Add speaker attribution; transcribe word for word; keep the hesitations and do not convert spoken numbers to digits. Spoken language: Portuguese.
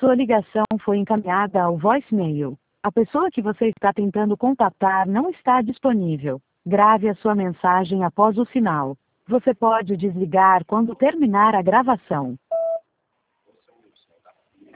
Speaker 1: Sua ligação foi encaminhada ao voicemail. A pessoa que você está tentando contatar não está disponível. Grave a sua mensagem após o sinal. Você pode desligar quando terminar a gravação.